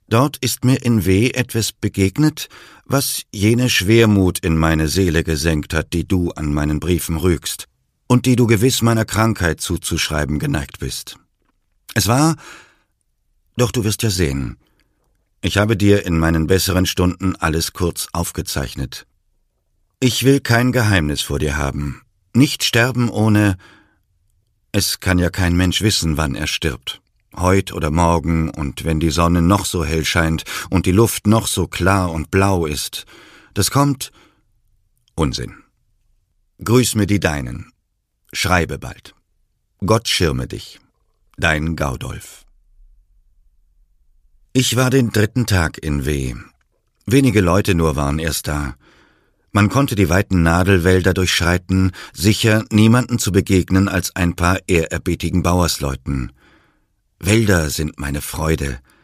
Dort ist mir in W. etwas begegnet, was jene Schwermut in meine Seele gesenkt hat, die du an meinen Briefen rügst und die du gewiss meiner Krankheit zuzuschreiben geneigt bist. Es war, doch du wirst ja sehen, ich habe dir in meinen besseren Stunden alles kurz aufgezeichnet. Ich will kein Geheimnis vor dir haben, nicht sterben ohne, es kann ja kein Mensch wissen, wann er stirbt. Heut oder morgen, und wenn die Sonne noch so hell scheint und die Luft noch so klar und blau ist, das kommt Unsinn. Grüß mir die Deinen. Schreibe bald. Gott schirme dich. Dein Gaudolf. Ich war den 3. Tag in W. Wenige Leute nur waren erst da. Man konnte die weiten Nadelwälder durchschreiten, sicher niemanden zu begegnen als ein paar ehrerbietigen Bauersleuten. Wälder sind meine Freude,